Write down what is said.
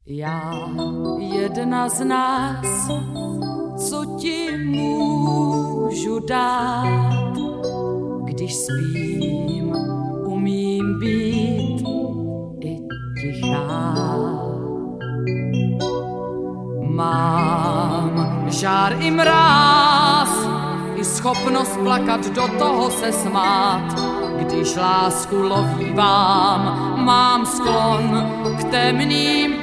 Já jedna z nás, co ti můžu dát, když spím, umím být i tichá. Mám žár i mráz, i schopnost plakat, do toho se smát. Když lásku lovívám, mám sklon k temným